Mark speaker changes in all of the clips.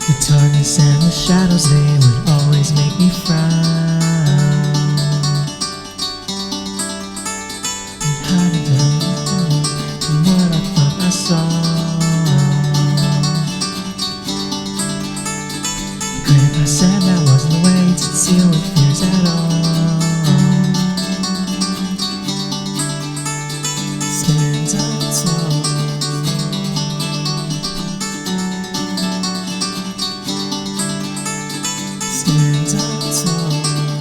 Speaker 1: The darkness and the shadows, they would always make me frown. And hiding from what I thought I saw. Grandpa said that wasn't the way to deal with fears at all. Stand up tall. Stand up tall.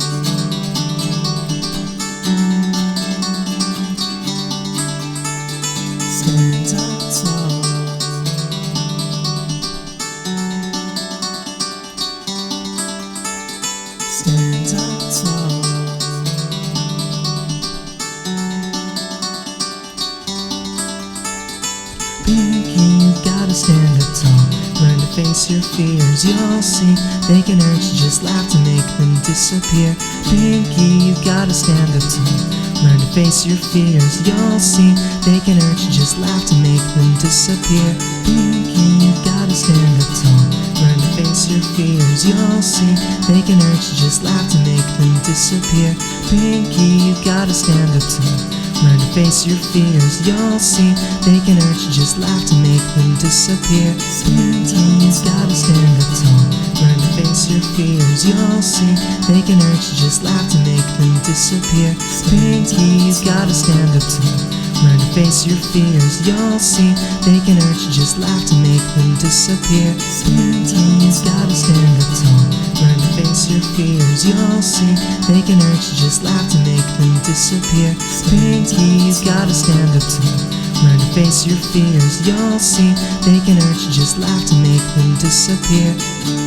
Speaker 1: Stand up tall. Stand up tall. Pinky, you gotta stand up tall. Learn to face your fears. You'll see they can hurt you, just laugh to make them disappear. Pinky, you gotta stand up tall. Learn to face your fears. You'll see they can hurt you, just laugh to make them disappear. Pinky, you gotta stand up tall. Learn to face your fears. You'll see they can hurt you, just laugh to make them disappear. Pinky, you gotta stand up tall. Learn to face your fears. You'll see they can hurt you, just laugh to make them disappear. Pinky, you gotta stand up tall. Learn to face your fears. You'll see they can hurt you, just laugh to make them disappear. Pinky, you gotta stand up tall. Learn to face your fears. You'll see they can hurt you, just laugh to make them disappear. Pinky, you gotta stand up tall. Learn to face your fears. You'll see they can hurt you, just laugh to make them disappear. Pinky, you gotta stand up tall. Learn to face your fears. You'll see they can hurt you, just laugh to make them disappear.